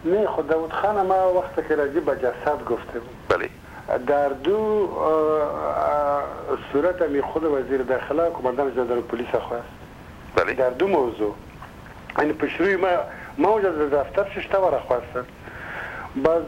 نه خود داود خان ما وقتی که راجع به جسد گفتیم بله در دو صورت می خود وزیر داخله و کماندان جنرال پلیس خواست بله در دو موضوع این پیشروی ما اونجا در دفتر شش تا خواستن باز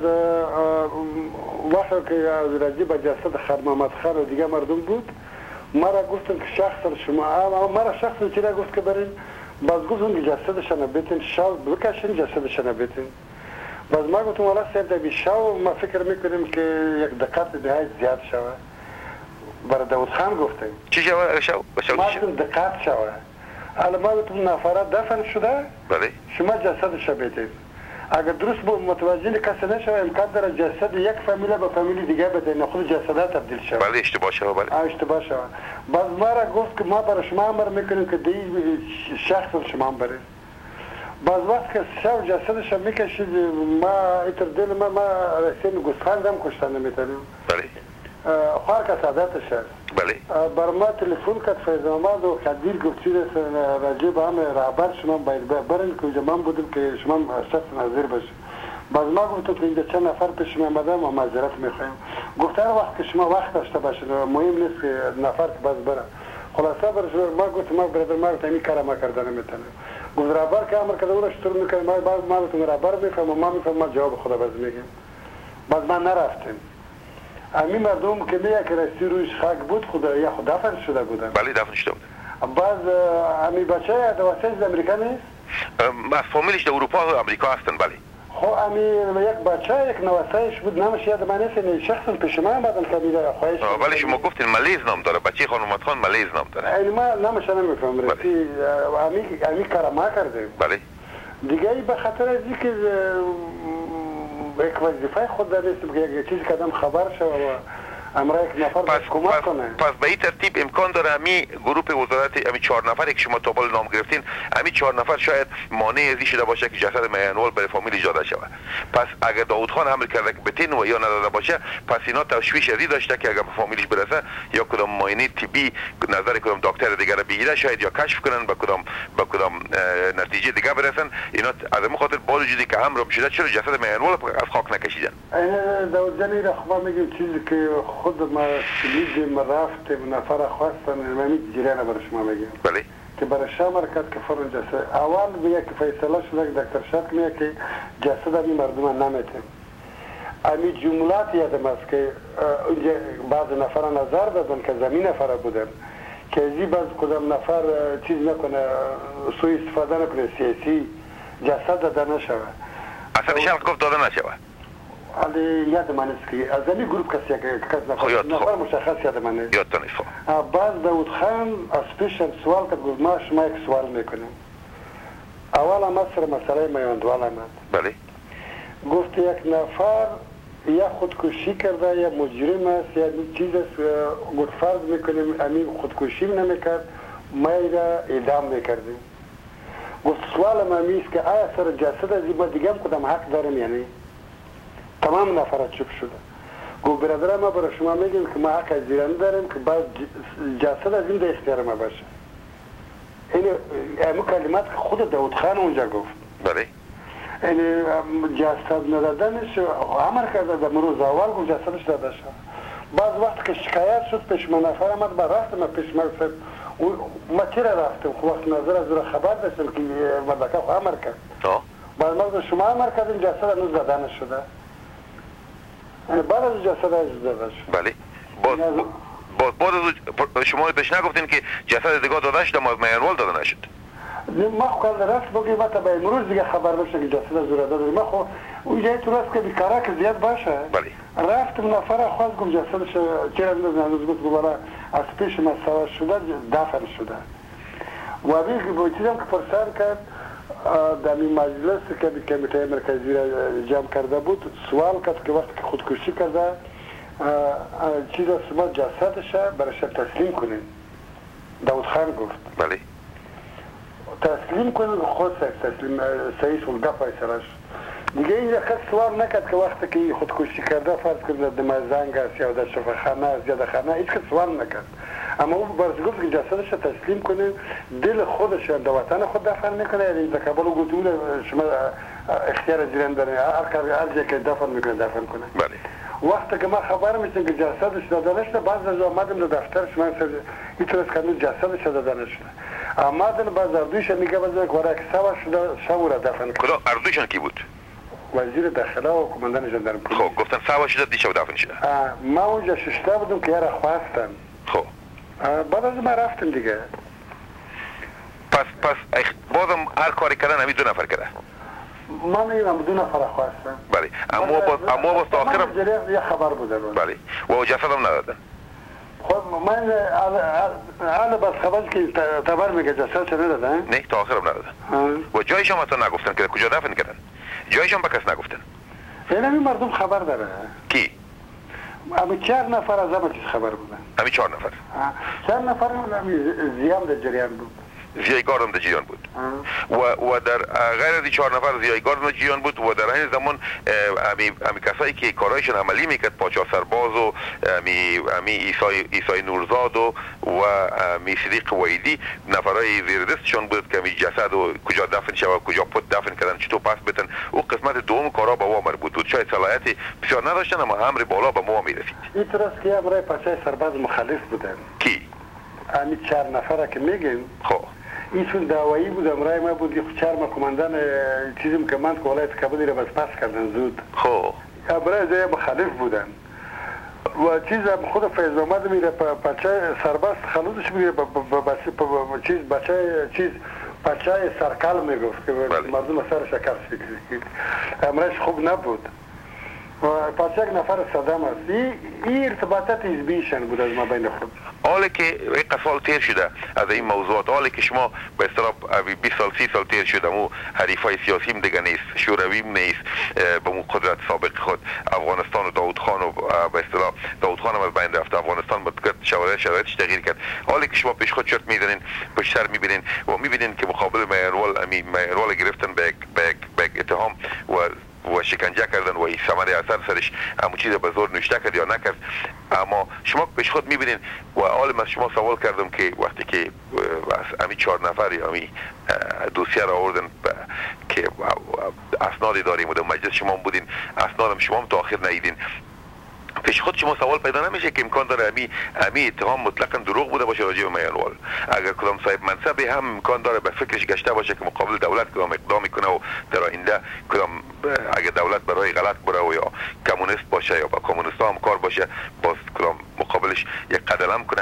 وقتی که راجع به جسد خان محمد خان و دیگه مردم بود ما را گفتن که شخصا شما ما را شخصا چی را گفت که برین باز گفتن که جسدشان بیتین شاو بکشین جسدشان بیتین باز ما گفتم والا سر در بیشاو ما فکر میکنیم که یک دقت نهایت زیاد شوه برای داود خان گفتیم چی شوه؟ ما گفتم دقت شوه حالا ما گفتم نفره دفن شده بله شما جسدش بیتین اگر درست متوجه کسی نشوه امکان داره جسد یک فامیله به فامیلی دیگه بده نه خود جسده تبدیل شوه بله اشتباه شوه بله اشتباه شوه باز ما را گفت که ما برای شما امر میکنیم که دی شخص شما برید باز وقت که شو جسدش میکشید ما ایتر دل ما رسیم گوسفند هم کشتن نمیتونیم بله خواه که سعادتش هست بله بر ما تلفن کرد فیض آمد و خدیر گفت چیز راجع به همه رهبر شما باید برین که اینجا من بودم که شما شخص نظیر باشید باز ما گفتم که اینجا چند نفر پیش می آمدم و معذرت میخوایم گفت هر وقت که شما وقت داشته باشید مهم نیست که نفر که باز بره خلاصه برش ما گفتم ما برادر ما گفتم این کار ما کردن نمیتونم گفت رهبر که امر کرده اونش شروع میکنه ما گفتم رهبر میفهم و ما میفهم ما جواب خدا باز میگیم باز ما نرفتیم امی مردم که میگه که راستی رویش خاک بود خدا یا خدا دفن شده بودن بله دفن شده بودن باز امی بچه دوستش امریکا نیست از فامیلش در اروپا و امریکا هستن بله خو امی یک بچه یک نوستایش بود نامش یاد من نیست شخصا پیش من بعدن که خواهش بله شما گفتین ملیز نام داره بچه خانم محمد خان ملیز نام داره این ما نامش نمیفهم راستی امی کار ما کردیم بله دیگه به خاطر از اینکه یک وظیفه خود داریم که یک چیزی که آدم خبر شد و امرای یک نفر کمک کنه پس به این ترتیب امکان داره امی گروه وزارت امی 4 نفری که شما تابال نام گرفتین امی 4 نفر شاید مانع ازی شده باشه که جسد میانوال برای فامیل داده شود پس اگر داود خان امر کرده که بتین و یا نداده باشه پس اینا تشویش ازی داشته که اگر به فامیلش برسه یا کدام معاینه طبی نظر کدام دکتر دیگه را بگیره شاید یا کشف کنن به کدام نتیجه دیگه برسن اینا از این خاطر با وجودی که امر شده چرا جسد میانوال از خاک نکشیدن داود جانی رخوا میگه چیزی که خود ما لیدیم رفتیم نفر خواستن ممی جریان برای شما میگیم بله که برای شما مرکز که فرون جسد اول میگه که فیصله شده که دکتر شرط میگه که جسد امی مردم نمیتیم امی جملات یادم است که بعض نفر نظر دادن که زمین نفر بودن که ازی بعض کدام نفر چیز نکنه سوی استفاده نکنه سیاسی جسد داده نشوه اصلا شرط گفت داده نشوه علی یاد من است که از این گروه کسی که نفر مشخص یاد من است یادتان است بعد داود خان از پیش سوال کرد گفت ما شما یک سوال میکنیم اول ما سر مسئله میاندوال آمد بله گفت یک نفر یا خودکشی کرده یا مجرم است یا چیز است گفت فرض میکنیم امی خودکشی نمیکرد ما را اعدام میکردیم گفت سوال ما است که آیا سر جسد از این دیگه هم کدام حق داریم یعنی تمام نفرات چوب شده گفت برادر ما برای شما میگیم که ما حق از زیرانی داریم که بعد جسد از این در اختیار ما باشه این کلمات که خود داود خان اونجا گفت بله این جسد ندادنش امر کرده در روز اول گفت جسدش داده شد بعض وقت که شکایت شد پیش من نفر آمد با رفتم پیش من ما چرا رفتم خب وقت نظر از رو خبر داشتم که مردکه خو امر کرد بعد ما شما امر کردیم جسد هنوز داده نشده بعد از جسد از داده شد بله بعد از شما پیش نگفتین که جسد دیگه داده شد اما میانوال داده نشد ما خو کل رفت بگیم ما تا به امروز دیگه خبر بشه که جسد از داده ما خو اونجا تو راست که بیکاره که زیاد باشه بله رفتم نفر خواست گفت جسدش چرا هنوز گفت گوارا از پیش ما سوا شده دفن شده و بیگی با چیزم که پرسان کرد در این مجلس که کمیته مرکزی را جمع کرده بود سوال کرد که وقتی که خودکشی کرده چیز از شما جسدش برایش تسلیم کنین داود خان گفت بله تسلیم کنین خود تسلیم سعیس و گفت ایسراش دیگه اینجا خود سوال نکرد که وقتی که خودکشی کرده فرض کرد در مزنگ است یا در شفاخانه است یا در خانه هیچ که سوال نکرد اما او برای گفت که جسدش تسلیم کنه دل خودش در وطن خود دفن میکنه یعنی در کابل گفتون شما اختیار جریان داره، هر جایی که دفن میکنه دفن کنه. بله. وقتی که ما خبر میشم که جسدش داده نشده، بعض از آمدم در دفترش من اینطور است که هنوز جسدش داده نشده. آمدن بعض اردویش میگه بعض یک وارک سوا شده شو را دفن کرد. کدام اردویشان کی بود؟ وزیر داخله و کماندان ژاندارم. خب گفتن سوا شده دیشب دفن شده. ما اونجا ششته بودم که یارا خواستن. خب بعد از ما رفتم دیگه. پس بازم هر کاری کردن همین 2 نفر کرده. من میگم 2 نفر خواستن. بله. اما باز تا آخر یه خبر بوده. بله. و جسد هم ندادن. خب من حالا بس خبر که تبر میگه جسد ندادن؟ نه تا آخر هم ندادن. و جایش هم حتی نگفتن که کجا دفن کردن. جایش هم به کس نگفتن. این مردم خبر داره. کی؟ امی 4 نفر از همه چیز خبر بودن. امی 4 نفر. 4 نفر زیام در جریان بود. زیایگار هم در جریان بود. و در غیر از 4 نفر زیایگار در جریان بود و در همین زمان امی کسایی که کارایشون عملی میکرد، پاچا سرباز و امی ایسای نورزاد و امی صدیق ویدی نفرای زیر دستشون بود که امی جسد و کجا دفن شد و کجا پت دفن کردن چطور پس بتن. او قسمت دوم کارا به ما مربوط بود. شاید صلاحیت بسیار نداشتن اما امر بالا به ما میرسید. این طرز که امرای پاچای سرباز مخالف بودن. کی؟ امی 4 نفره که میگیم. خب ایشون دعوایی بود، امرای ما بود، 4 کماندان چیزی که من که ولایت کابل را بس پس کردن زود. خب امرای زای مخالف بودن و چیز هم خود فیض آمد میره بچه سرباز خلوزش میره بچه سرکل میگفت که مردم سر شکر شکر امرایش خوب نبود و پس یک نفر صدام است. این ارتباطات حزبیشان بود از ما بین خود. حالا که یک سال تیر شده از این موضوعات، حالا که شما به اصطلاح 20 سال 30 سال تیر شده مو حریفای سیاسیم دیگه نیست، شورویم نیست، به مو قدرت سابق خود افغانستان و داود خان و به اصطلاح داود خان هم از بین رفته، افغانستان با شرایطش تغییر کرد. حالا که شما پیش خود شرط میزنین، پشت سر میبینین و میبینین که مقابل مهرول گرفتن به اتهام و شکنجه کردن و این ثمره اثر سرش همون چیز به زور نوشته کرد یا نکرد. اما شما پیش خود میبینین و عالم از شما سوال کردم که وقتی که امی 4 نفر یا امی دوسیه را آوردن که اسنادی داریم و در مجلس شما بودین، اسنادم شما هم تا آخر ندیدین، پیش خود شما سوال پیدا نمیشه که امکان داره امی اتهام مطلقاً دروغ بوده باشه راجع به میانوال؟ اگر کدام صاحب منصبی هم امکان داره به فکرش گشته باشه که مقابل دولت کدام اقدام کنه و در آینده کدام اگر دولت برای غلط بره و یا کمونیست باشه یا با کمونیست‌ها همکار باشه باز کدام مقابلش یک قدم کنه،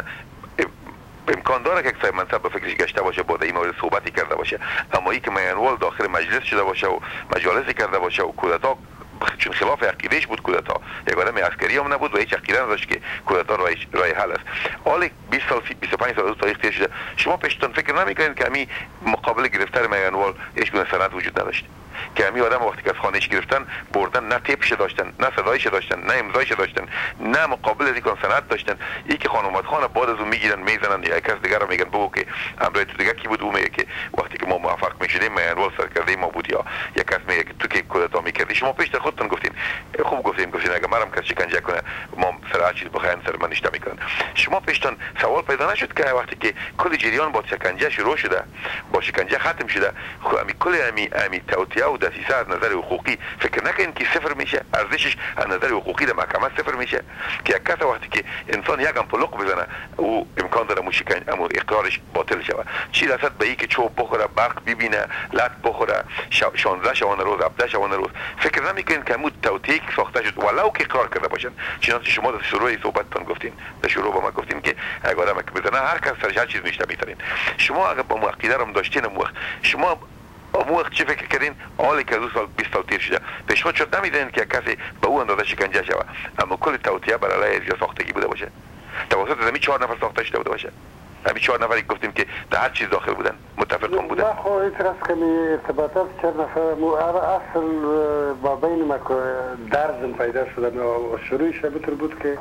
امکان داره که صاحب منصب به فکرش گشته باشه با این مورد صحبتی کرده باشه. اما این که میانوال داخل مجلس شده باشه و مجالسی کرده باشه و کودتا چون خلاف عقیدهش بود کودتا، یک آدم عسکری هم نبود و هیچ عقیده نداشت که کودتا رای حل است. حالا 20 سال 25 سال از تاریخ تیر شده، شما پیشتون فکر نمی‌کنید که امی مقابل گرفتن میانوال هیچ گونه سند وجود نداشت؟ که امی آدم وقتی که از خانهش گرفتن بردن، نه تیپش داشتن، نه صدایش داشتن، نه امضایش داشتن، نه مقابل از این سند داشتن. این که خانم خان بعد از اون میگیرن میزنن یا یک از دیگر رو میگن بگو که امرای تو دیگه کی بود، او میگه که وقتی که ما موفق میشدیم میانوال سرکرده ما بود، یا یک کس میگه که تو که کودتا میکردی. شما پیشتر خودتون گفتین، خوب گفتین اگه مرم کسی شکنجه کنه ما سر هر چیز بخواین سر من اشتباه میکنن. شما پیشتون سوال پیدا نشد که وقتی که کل جریان با شکنجه شروع شده، با شکنجه ختم شده، خب کل امی توطئه و دسیسه از نظر حقوقی فکر نکنین که صفر میشه، ارزشش از نظر حقوقی در محکمه صفر میشه؟ که یک کس وقتی که انسان یک پلق بزنه او امکان داره مو اقرارش باطل شود. چی رسد به این که چوب بخوره، برق ببینه، لط بخوره، 16 شبانه روز 17 شبانه روز، فکر نمیکنین که مو توطئه ساخته شد ولو که اقرار کرده باشن؟ چنانچه شما در شروع صحبتتون گفتین، در شروع با ما گفتین که اگه آدم که بزنه هر کس سرش هر چیز میشته میترین. شما اگه با عقیده رو داشتین شما اون وقت چی فکر کردین؟ حالی که 2 سال 20 سال تیر شده پیش خود شد نمیدونین که کسی به اون اندازه شکنجه شود اما کل توطئه بر علیه یا ساختگی بوده باشه توسط همین 4 نفر ساخته شده بوده باشه؟ همین 4 نفری گفتیم که در هر چیز داخل بودن، متفقون بودن. ما خو اعتراض کنی ارتباطات 4 نفر اصل با بین ما درزم پیدا شدن و شروعش بطور بود که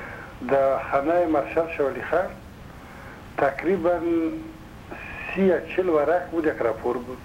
در خانه مارشال شوالی خان تقریبا 30-40 ورق بود، یک راپور بود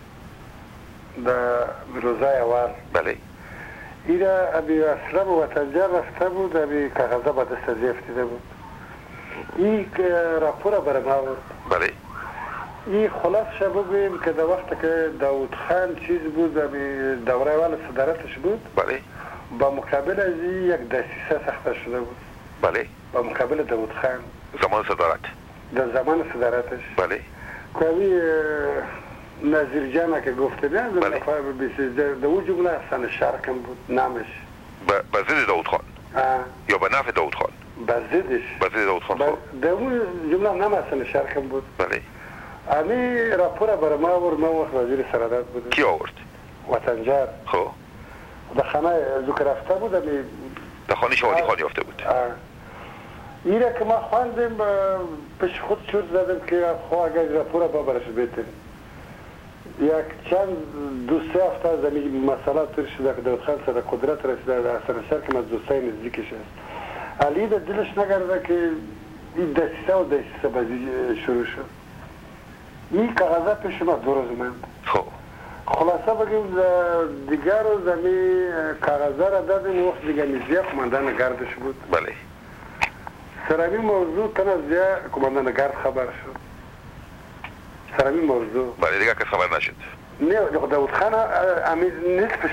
در روزای اول. بله. ایرا ابی اسلام و وطنجان رفته بود، ابی کاغذا با دست زیفتیده بود. این راپور برای ما بود. بله. این خلاصش بگوییم که در وقت که داود خان چیز بود دوره اول صدارتش بود بله با مقابل از یک دسیسه ساخته شده بود بله با مقابل داود خان زمان صدارت در زمان صدارتش بله کوی نظیر جانه که گفته نه بله. در اون جمله حسن شرکم بود نامش به ضد داود خان یا به نفع داود خان به ضدش به ضد داود خان در اون جمله نام حسن شرکم بود بله امی راپور برای ما آورد ما وقت وزیر سرادت بود کی آورد وطنجار خب در خانه زوک رفته بود امی در خانه شوادی خانی یافته بود میره که ما خواندیم پیش خود چورت زدیم که خواه اگر راپور با برش بیتیم یک چند دو سه هفته از این مسئله تر شده که داود خان سر قدرت رسیده در حسن شرکم از دوستای نزدیکش است علی در دلش نگرده که این دسیسه و دسیسه بازی شروع شد این کاغذه پیش ما 2 روز ماند خب خلاصه بگیم دیگر روز امی کاغذه را دادیم وقت دیگه نزیه کماندان گردش بود بله سر امی موضوع تن از زیه کماندان گرد خبر شد سر امی موضوع بله دیگه کس خبر نشد نه داود خان امی نصفش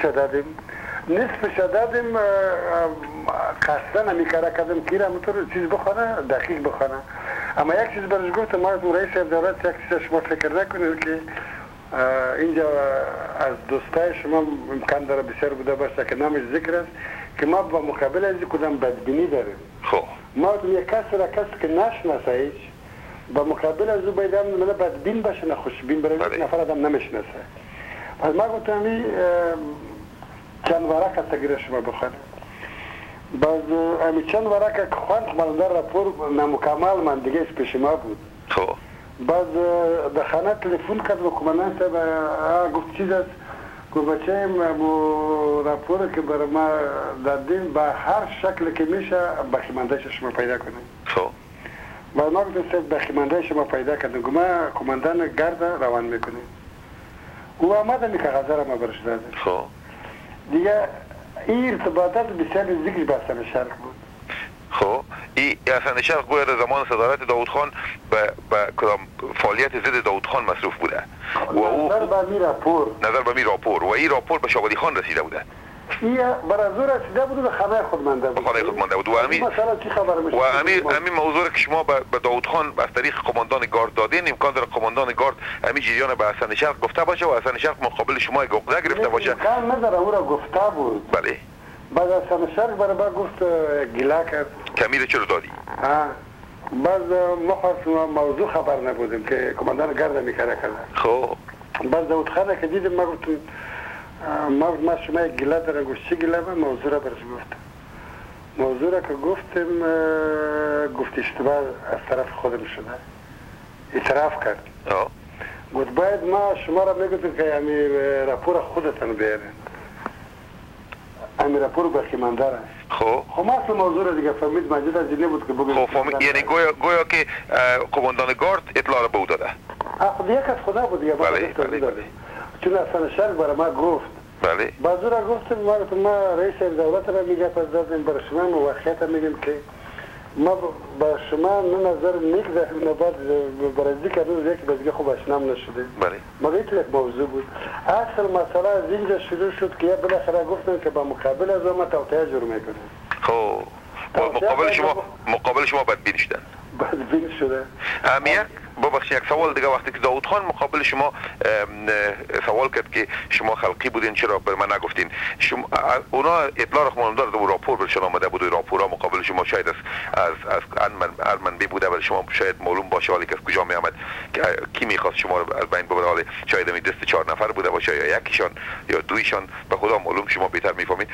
دادیم قصدن امی کاره کردم که را همونطور چیز بخونه دقیق بخونه اما یک چیز برش گفت ما رئیس دولت یک چیز شما فکر نکنید که اینجا از دوستای شما امکان داره بسیار بوده باشه که نامش ذکر است که ما با مقابل از کدام بدبینی داریم خب ما یک کسی که نشناسه هیچ با مقابل از او باید هم بدبین باشه نه خوشبین برای یک نفر آدم نمیشناسه پس ما گفتم چند ورق از تگیر شما بخونه باز امی چند ورق که خواند قماندان راپور نامکمل من دیگه از پیش ما بود خب باز به خانه تلفن کرد و کماندان صاحب گفت چیز است گفت بچه راپور که برای ما دادین با هر شکل که میشه بخیماندهش شما پیدا کنیم خب باز ما گفتم صاحب بخیمانده شما پیدا کردیم گفت ما کماندان گرد روان میکنیم او آمده می که غذا را ما برش دادیم خب دیگه این ارتباطات بسیار ذکر به حسن شرک بود خب این حسن شرک گویا در زمان صدارت داود خان به کدام فعالیت ضد داود خان مصروف بوده و او نظر به می راپور و این راپور به شوادی خان رسیده بوده این برای زور رسیده بود و خانه خود مانده بود و امی موضوع که شما به داود خان از طریق قماندان گارد دادین امکان داره قماندان گارد امی جریان به حسن شرک گفته باشه و حسن شرک مقابل شما عقده گرفته باشه امکان نداره او را گفته بود بله بعد حسن شرک برای با گفت گله کرد کمیل چرا دادی بعد ما خواست موضوع خبر نبودیم که قماندان گارد میکره کرده خب بعد داود خانه که دیدیم ما گفتیم ما شما یک گله داره گفت چی گله من موضوع را برش گفتم موضوع را که گفت اشتباه از طرف خودم شده اعتراف کرد گفت باید ما شما را میگفتیم که امی راپور خودتان بیارین امی راپور بخیمانده را خب ما اصلا موضوع را دیگه فهمید مجید از اینه بود که بگوید خب فهمید یعنی گویا که قماندان گارد اطلاع را به او داده خب یک از خدا بود دیگه بله چون اصلا شرک برای ما گفت بله بازو را گفتیم ما رئیس دولت را میگه پس دادیم برای شما موقعیت میگیم که ما با شما نه نظر نیک داریم نه بعد برای ذکر روز یکی بازگه خوب اشنام نشده بله مگه ایتو یک موضوع بود اصل مسئله از اینجا شروع شد که یه بالاخره گفتن که با مقابل از ما توطئه جور میکنیم خب مقابل شما بدبین شدن بدبین شده امیه ببخشید یک سوال دیگه وقتی که داود خان مقابل شما سوال کرد که شما خلقی بودین چرا بر من نگفتین اونا اطلاع رقم داره و راپور برشان آمده بود و راپورا مقابل شما شاید از منبع بوده ولی شما شاید معلوم باشه ولی که از کجا می آمد کی میخواست شما رو از بین ببره حالا شاید می دست 4 نفر بوده باشه یا یکیشان یا دویشان به خدا معلوم شما بهتر میفهمید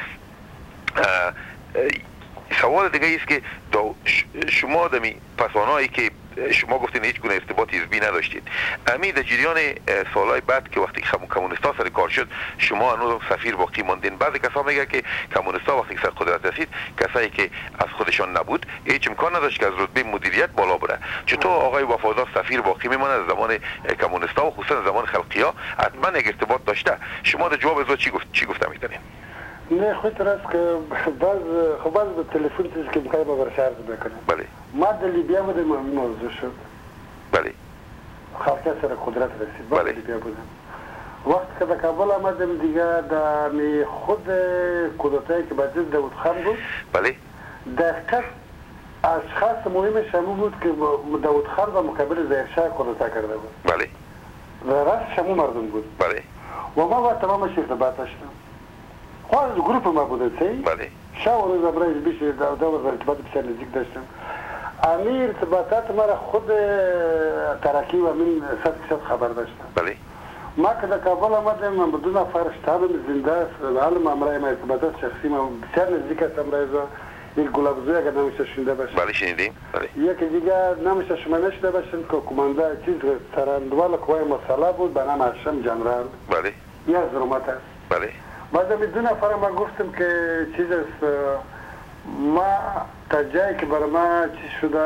سوال دیگه است که شما دمی پسانایی که شما گفتین هیچ گونه ارتباطی حزبی نداشتید امی در جریان سالهای بعد که وقتی کمونیستا سر کار شد شما هنوز سفیر باقی ماندین بعضی کسا میگه که کمونیستا وقتی سر قدرت رسید کسایی که از خودشان نبود هیچ امکان نداشت که از رتبه مدیریت بالا بره چطور آقای وفادار سفیر باقی میمونه از زمان کمونیستا و خصوصا زمان خلقیا حتما یک ارتباط داشته شما در جواب از چی گفته میدونین نه خود راست که باز به تلفن چیزی که میخوای با برش عرض بکنم بله ما در لیبیا بودیم موضوع شد بله خلقه سر قدرت رسید. بله. بیا بودم. وقتی که در کابل آمدم دیگه در خود کودتایی که بجز داود خان بود. بله. دقیقا اشخاص مهمش همون بود که داود خان و مقابل ظاهرشاه کودتا کرده بود. بله. و راست همون مردم بود. بله. و ما با تمامش ارتباط داشتم. خواهد گروپ ما بوده سی؟ بله. شاور از ابرایز بیش دور ارتباط بسیار نزدیک داشتم. امی ارتباطات ما را خود ترکی و من 100% خبر داشتم. بله. ما که در کابل آمدم من بدون نفر شتابم زنده علم امرای ما ارتباطات شخصی ما بسیار نزدیک است امرای یک گلابزوی اگر نمیشه شنیده باشم. بله شنیدیم. بله. یکی دیگه نمیشه شما نشنیده باشم که کمانده چیز سراندوال قوای مسلح بود به نام هاشم جنرال. بله. یه از رومات است. بله. بعد از دو نفر ما گفتم که چیز است ما تا جایی که برای ما چیز شده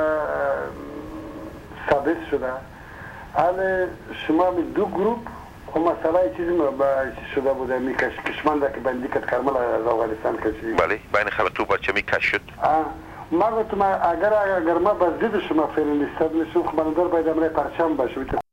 ثابت شده حال شما می دو گروپ و مسئله چیزی ما با شده بوده می کشمانده که بندی کت کرمال از افغانستان کشید. بله بین خلطو بچه می کش شد. ما گفتم اگر ما با ضد شما فعلا استاد میشم خب من باید امرای پرچم باشه.